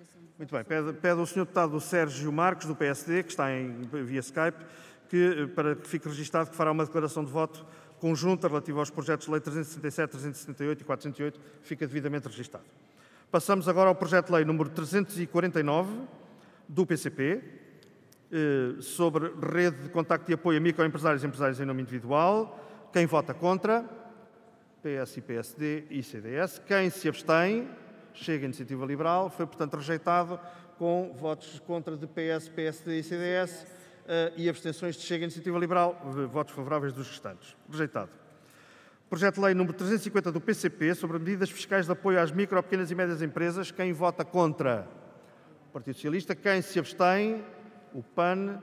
Muito bem. Pede ao Sr. Deputado Sérgio Marques, do PSD, que está via Skype, para que fique registado que fará uma declaração de voto conjunta relativa aos projetos de lei 367, 378 e 408, fica devidamente registado. Passamos agora ao projeto de lei número 349, do PCP, sobre rede de contacto e apoio a microempresários e empresários em nome individual. Quem vota contra? PS e PSD e CDS. Quem se abstém? Chega a Iniciativa Liberal. Foi, portanto, rejeitado com votos contra de PS, PSD e CDS e abstenções de Chega a Iniciativa Liberal, votos favoráveis dos restantes. Rejeitado. Projeto de lei número 350 do PCP sobre medidas fiscais de apoio às micro, pequenas e médias empresas. Quem vota contra? O Partido Socialista. Quem se abstém? O PAN.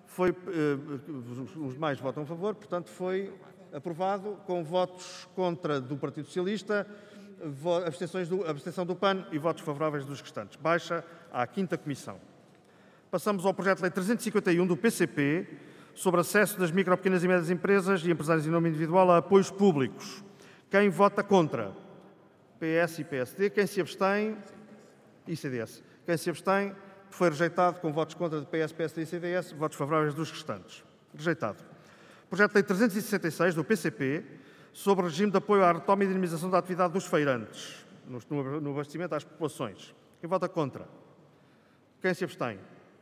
Os demais votam a favor, portanto foi aprovado com votos contra do Partido Socialista, abstenção do PAN e votos favoráveis dos restantes. Baixa à 5ª Comissão. Passamos ao projeto de lei 351 do PCP sobre acesso das micro, pequenas e médias empresas e empresários em nome individual a apoios públicos. Quem vota contra? PS e PSD. Quem se abstém? E CDS. Quem se abstém? Foi rejeitado com votos contra de PS, PSD e CDS, votos favoráveis dos restantes. Rejeitado. Projeto de lei 366 do PCP sobre o regime de apoio à retoma e dinamização da atividade dos feirantes no abastecimento às populações. Quem vota contra? Quem se abstém?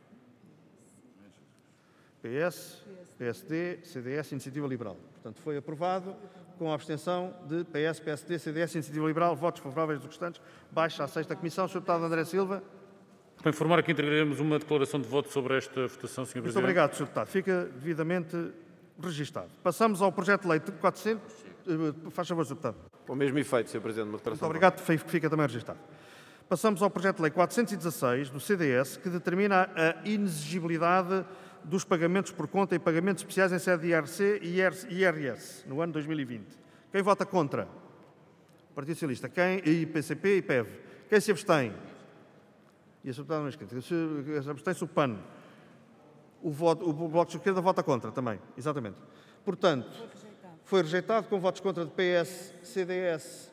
PS, PSD, CDS e Iniciativa Liberal. Portanto, foi aprovado com a abstenção de PS, PSD, CDS e Iniciativa Liberal, votos favoráveis dos restantes. Baixa à 6ª Comissão. Sr. Deputado André Silva. Para informar que integraremos uma declaração de voto sobre esta votação, Sr. Presidente. Muito obrigado, Sr. Deputado. Fica devidamente registado. Passamos ao projeto de lei 400. Faz favor, Sr. Deputado. Com o mesmo efeito, Sr. Presidente, uma declaração. Muito obrigado, fica também registado. Passamos ao projeto de lei 416 do CDS, que determina a inexigibilidade dos pagamentos por conta e pagamentos especiais em sede de IRC e IRS no ano 2020. Quem vota contra? Partido Socialista. E PCP e PEV. Quem se abstém? E a Sr. Deputada não é escrita. Abstém-se o PAN. O Bloco de Esquerda vota contra também. Exatamente. Portanto, foi rejeitado com votos contra de PS, CDS,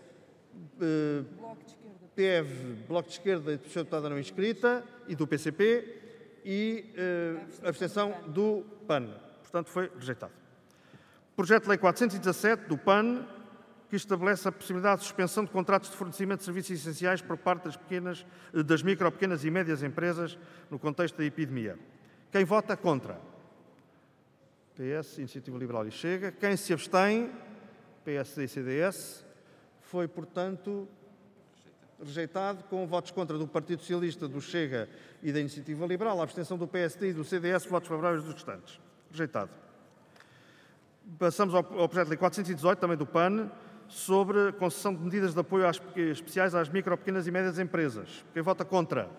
PEV, Bloco de Esquerda e do Sr. Deputada não inscrita e do PCP e abstenção do PAN. Portanto, foi rejeitado. Projeto de lei 417 do PAN, que estabelece a possibilidade de suspensão de contratos de fornecimento de serviços essenciais por parte das micro, pequenas e médias empresas no contexto da epidemia. Quem vota contra? PS, Iniciativa Liberal e Chega. Quem se abstém? PSD e CDS. Foi, portanto, rejeitado com votos contra do Partido Socialista, do Chega e da Iniciativa Liberal, a abstenção do PSD e do CDS, votos favoráveis dos restantes. Rejeitado. Passamos ao projeto de lei 418, também do PAN, sobre a concessão de medidas de apoio especiais às micro, pequenas e médias empresas. Quem vota contra?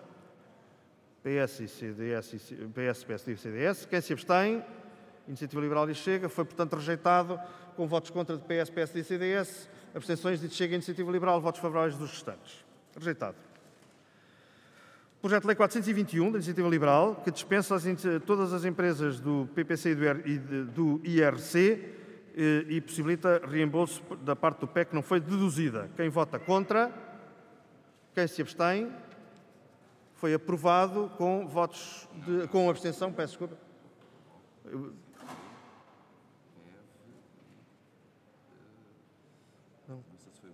PS, PSD e CDS. Quem se abstém? Iniciativa Liberal e Chega. Foi, portanto, rejeitado com votos contra de PS, PSD e CDS, abstenções de Chega e Iniciativa Liberal, votos favoráveis dos restantes. Rejeitado. Projeto de lei 421, da Iniciativa Liberal, que dispensa todas as empresas do PPC e do IRC e possibilita reembolso da parte do PEC que não foi deduzida. Quem vota contra? Quem se abstém? Foi aprovado com votos com abstenção. Peço desculpa. Não.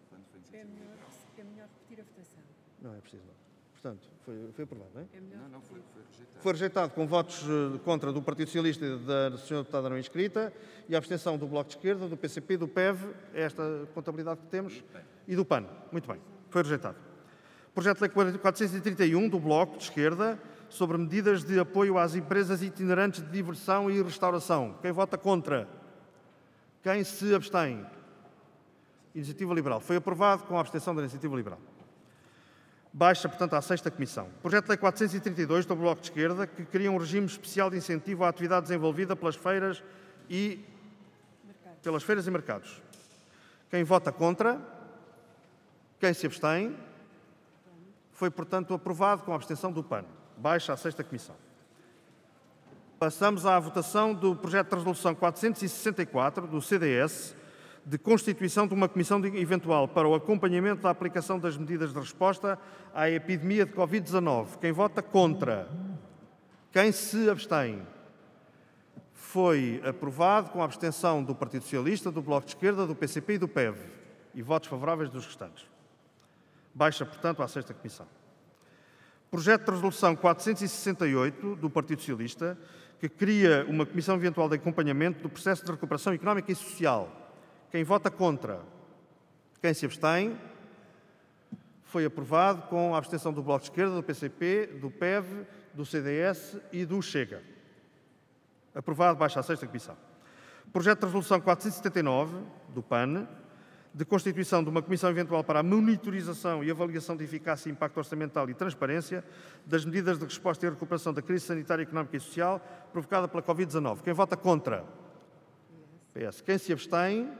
É melhor repetir a votação. Não é preciso, não. Portanto, foi aprovado, não é? Não, foi rejeitado. Foi rejeitado com votos contra do Partido Socialista e da Sra. Deputada não inscrita e a abstenção do Bloco de Esquerda, do PCP, do PEV, é esta contabilidade que temos, e do PAN. Muito bem, foi rejeitado. Projeto de lei 431 do Bloco de Esquerda sobre medidas de apoio às empresas itinerantes de diversão e restauração. Quem vota contra? Quem se abstém? Iniciativa Liberal. Foi aprovado com a abstenção da Iniciativa Liberal. Baixa, portanto, à 6ª Comissão. Projeto de lei 432 do Bloco de Esquerda, que cria um regime especial de incentivo à atividade desenvolvida pelas feiras e mercados. Quem vota contra? Quem se abstém? Foi, portanto, aprovado com a abstenção do PAN. Baixa à 6ª Comissão. Passamos à votação do projeto de resolução 464 do CDS, de constituição de uma comissão eventual para o acompanhamento da aplicação das medidas de resposta à epidemia de Covid-19. Quem vota contra? Quem se abstém? Foi aprovado com a abstenção do Partido Socialista, do Bloco de Esquerda, do PCP e do PEV. E votos favoráveis dos restantes. Baixa, portanto, à 6ª Comissão. Projeto de Resolução 468, do Partido Socialista, que cria uma Comissão Eventual de Acompanhamento do Processo de Recuperação Económica e Social. Quem vota contra? Quem se abstém? Foi aprovado com a abstenção do Bloco de Esquerda, do PCP, do PEV, do CDS e do Chega. Aprovado, baixa à 6ª Comissão. Projeto de Resolução 479, do PAN, de constituição de uma Comissão Eventual para a monitorização e avaliação de eficácia, impacto orçamental e transparência das medidas de resposta e recuperação da crise sanitária, económica e social provocada pela Covid-19. Quem vota contra? PS. Quem se abstém?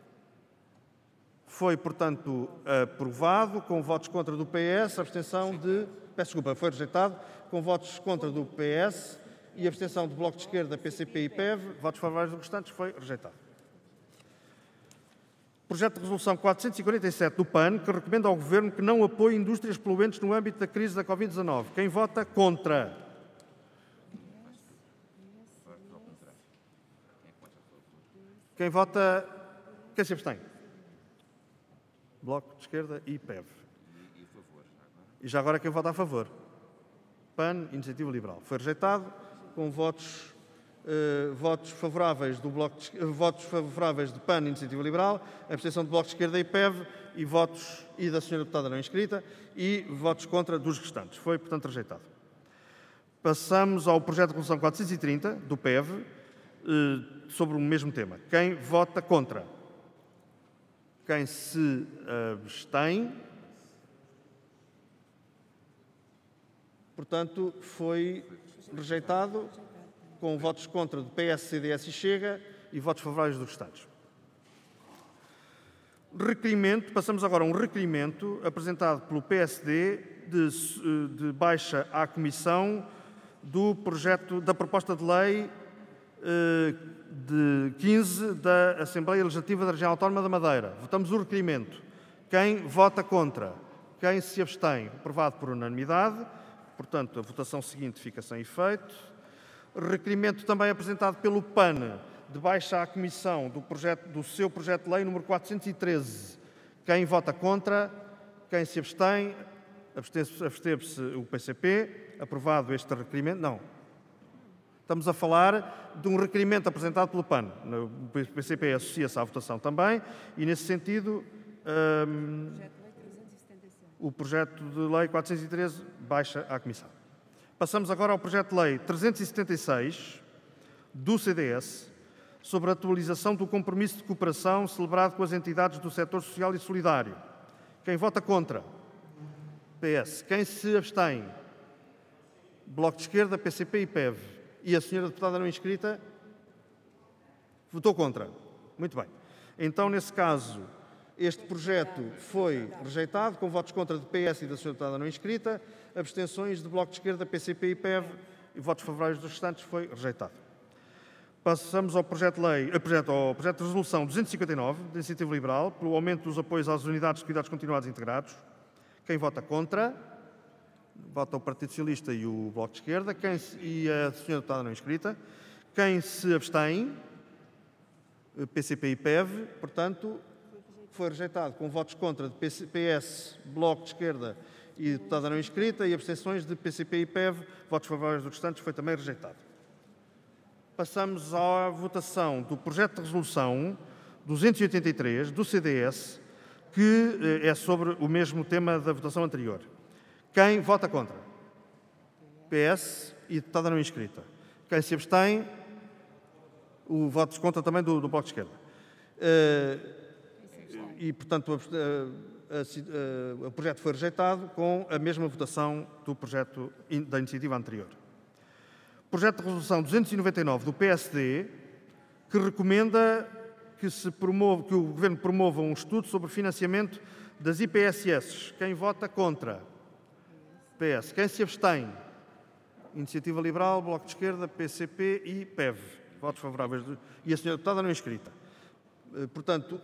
Foi, portanto, aprovado com votos contra do PS, abstenção de... Peço desculpa, foi rejeitado, com votos contra do PS e abstenção do Bloco de Esquerda, PCP e PEV, votos favoráveis dos restantes, foi rejeitado. Projeto de Resolução 447 do PAN, que recomenda ao Governo que não apoie indústrias poluentes no âmbito da crise da Covid-19. Quem vota contra? Quem vota... Quem se abstém? Bloco de Esquerda e PEV. E já agora quem vota a favor? PAN, Iniciativa Liberal. Foi rejeitado com votos favoráveis do Bloco votos favoráveis de PAN, Iniciativa Liberal, abstenção do Bloco de Esquerda e PEV e da senhora deputada não inscrita e votos contra dos restantes. Foi, portanto, rejeitado. Passamos ao projeto de resolução 430 do PEV sobre o mesmo tema. Quem vota contra? Quem se abstém? Portanto, foi rejeitado com votos contra do PS, CDS e Chega e votos favoráveis dos restantes. Requerimento, passamos agora a um requerimento apresentado pelo PSD de baixa à Comissão do projeto da proposta de lei de 15 da Assembleia Legislativa da Região Autónoma da Madeira. Votamos o requerimento. Quem vota contra? Quem se abstém? Aprovado por unanimidade. Portanto, a votação seguinte fica sem efeito. Requerimento também apresentado pelo PAN, de baixa à Comissão do seu projeto de lei número 413. Quem vota contra? Quem se abstém? Absteve-se o PCP. Aprovado este requerimento? Não. Estamos a falar de um requerimento apresentado pelo PAN. O PCP associa-se à votação também e, nesse sentido, o projeto de lei 413 baixa à Comissão. Passamos agora ao projeto de lei 376 do CDS sobre a atualização do compromisso de cooperação celebrado com as entidades do setor social e solidário. Quem vota contra? PS. Quem se abstém? Bloco de Esquerda, PCP e PEV. E a senhora deputada não inscrita? Votou contra. Muito bem. Então, nesse caso, este projeto foi rejeitado, com votos contra do PS e da senhora deputada não inscrita, abstenções do Bloco de Esquerda, PCP e PEV e votos favoráveis dos restantes, foi rejeitado. Passamos ao projeto de resolução 259, da Iniciativa Liberal, pelo aumento dos apoios às unidades de cuidados continuados integrados. Quem vota contra? Vota o Partido Socialista e o Bloco de Esquerda e a senhora deputada não inscrita. Quem se abstém? PCP e PEV, portanto, foi rejeitado com votos contra de PS, Bloco de Esquerda e deputada não inscrita e abstenções de PCP e PEV, votos favoráveis dos restantes, foi também rejeitado. Passamos à votação do projeto de resolução 283 do CDS, que é sobre o mesmo tema da votação anterior. Quem vota contra? PS e deputada não inscrita. Quem se abstém? O voto contra também do Bloco de Esquerda. E, portanto, o projeto foi rejeitado com a mesma votação do projeto da iniciativa anterior. Projeto de resolução 299 do PSD, que recomenda que o Governo promova um estudo sobre financiamento das IPSS. Quem vota contra? PS. Quem se abstém? Iniciativa Liberal, Bloco de Esquerda, PCP e PEV. Votos favoráveis. E a senhora deputada não inscrita. Portanto,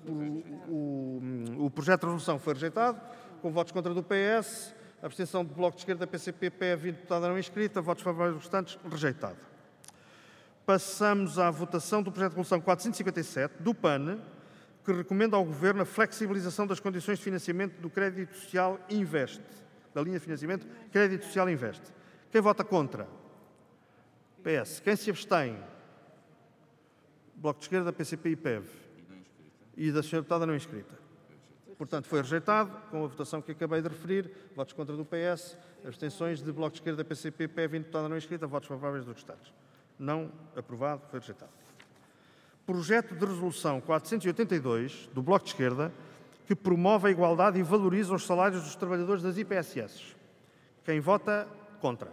o projeto de resolução foi rejeitado, com votos contra do PS, abstenção do Bloco de Esquerda, PCP, PEV e deputada não inscrita, votos favoráveis restantes, rejeitado. Passamos à votação do projeto de resolução 457 do PAN, que recomenda ao Governo a flexibilização das condições de financiamento do Crédito Social Investe, da linha de financiamento Crédito Social Investe. Quem vota contra? PS. Quem se abstém? Bloco de Esquerda, PCP e PEV. E da senhora deputada não inscrita. Portanto, foi rejeitado, com a votação que acabei de referir, votos contra do PS, abstenções de Bloco de Esquerda, PCP, PEV e deputada não inscrita, votos favoráveis dos restantes. Não aprovado, foi rejeitado. Projeto de resolução 482, do Bloco de Esquerda, que promove a igualdade e valoriza os salários dos trabalhadores das IPSS. Quem vota contra?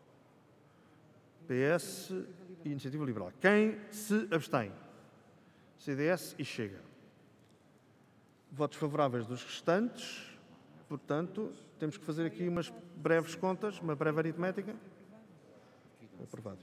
PS e Iniciativa Liberal. Quem se abstém? CDS e Chega. Votos favoráveis dos restantes. Portanto, temos que fazer aqui umas breves contas, uma breve aritmética. Aprovado.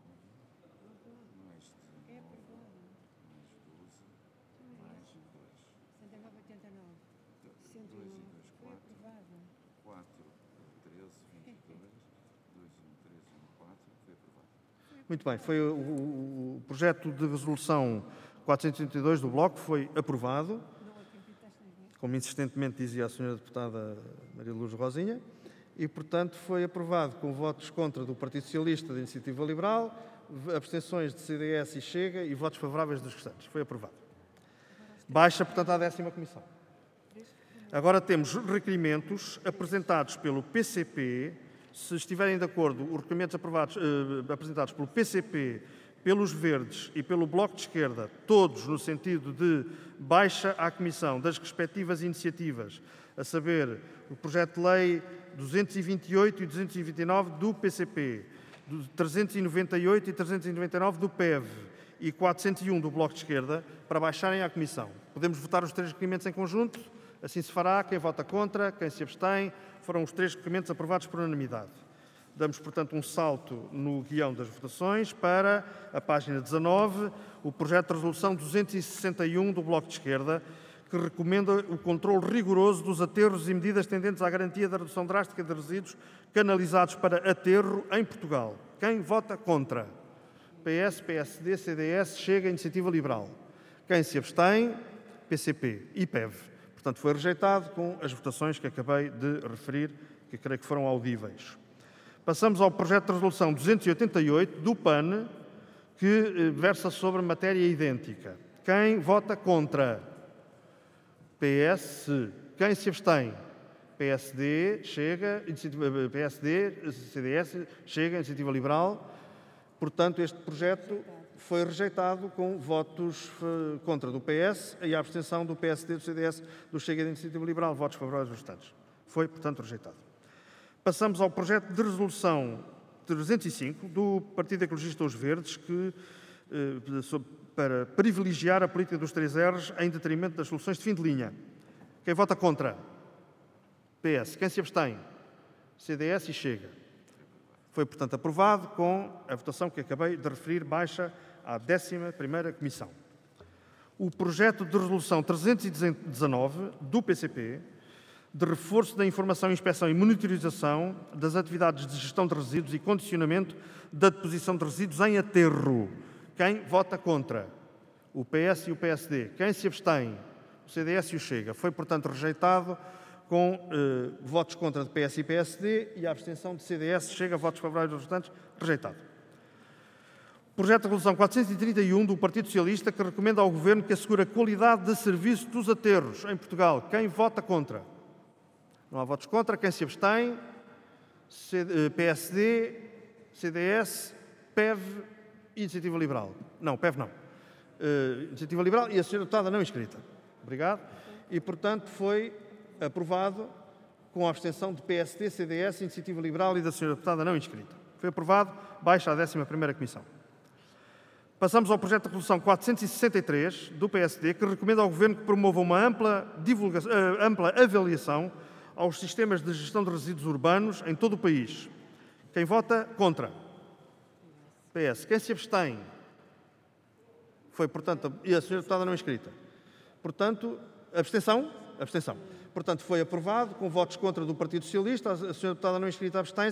Muito bem, foi o projeto de resolução 482 do Bloco foi aprovado, como insistentemente dizia a senhora deputada Maria Luz Rosinha, e, portanto, foi aprovado com votos contra do Partido Socialista, da Iniciativa Liberal, abstenções de CDS e Chega e votos favoráveis dos restantes. Foi aprovado. Baixa, portanto, à 10ª Comissão. Agora temos requerimentos apresentados pelo PCP. Se estiverem de acordo, os requerimentos apresentados pelo PCP, pelos Verdes e pelo Bloco de Esquerda, todos no sentido de baixa à Comissão das respectivas iniciativas, a saber, o projeto de lei 228 e 229 do PCP, 398 e 399 do PEV e 401 do Bloco de Esquerda, para baixarem à Comissão. Podemos votar os 3 requerimentos em conjunto? Assim se fará. Quem vota contra, quem se abstém, foram os 3 requerimentos aprovados por unanimidade. Damos, portanto, um salto no guião das votações para a página 19, o projeto de resolução 261 do Bloco de Esquerda, que recomenda o controle rigoroso dos aterros e medidas tendentes à garantia da redução drástica de resíduos canalizados para aterro em Portugal. Quem vota contra? PS, PSD, CDS, Chega, Iniciativa Liberal. Quem se abstém? PCP e PEV. Portanto, foi rejeitado com as votações que acabei de referir, que creio que foram audíveis. Passamos ao projeto de resolução 288 do PAN, que versa sobre matéria idêntica. Quem vota contra? PS. Quem se abstém? PSD, Chega, PSD, CDS, Chega, Iniciativa Liberal. Portanto, este projeto foi rejeitado com votos contra do PS e a abstenção do PSD, do CDS, do Chega e da Iniciativa Liberal, votos favoráveis dos restantes. Foi, portanto, rejeitado. Passamos ao projeto de resolução 305 do Partido Ecologista Os Verdes, para privilegiar a política dos 3 R's em detrimento das soluções de fim de linha. Quem vota contra? PS. Quem se abstém? CDS e Chega. Foi, portanto, aprovado com a votação que acabei de referir, baixa à 11ª Comissão. O projeto de resolução 319 do PCP, de reforço da informação, inspeção e monitorização das atividades de gestão de resíduos e condicionamento da deposição de resíduos em aterro. Quem vota contra? O PS e o PSD. Quem se abstém? O CDS e o Chega. Foi, portanto, rejeitado com votos contra de PS e PSD e a abstenção de CDS, Chega, votos favoráveis dos restantes, rejeitado. Projeto de resolução 431 do Partido Socialista, que recomenda ao Governo que assegure a qualidade de serviço dos aterros em Portugal. Quem vota contra? Não há votos contra. Quem se abstém? PSD, CDS, PEV e Iniciativa Liberal. Não, PEV não. Iniciativa Liberal e a senhora deputada não inscrita. Obrigado. E, portanto, foi aprovado com a abstenção de PSD, CDS, Iniciativa Liberal e da senhora deputada não inscrita. Foi aprovado, baixa à 11ª Comissão. Passamos ao projeto de resolução 463 do PSD, que recomenda ao Governo que promova uma ampla avaliação aos sistemas de gestão de resíduos urbanos em todo o país. Quem vota contra? PS. Quem se abstém? Foi, portanto, e a senhora deputada não inscrita. Portanto, abstenção? Abstenção. Portanto, foi aprovado, com votos contra do Partido Socialista, a senhora deputada não inscrita abstém-se.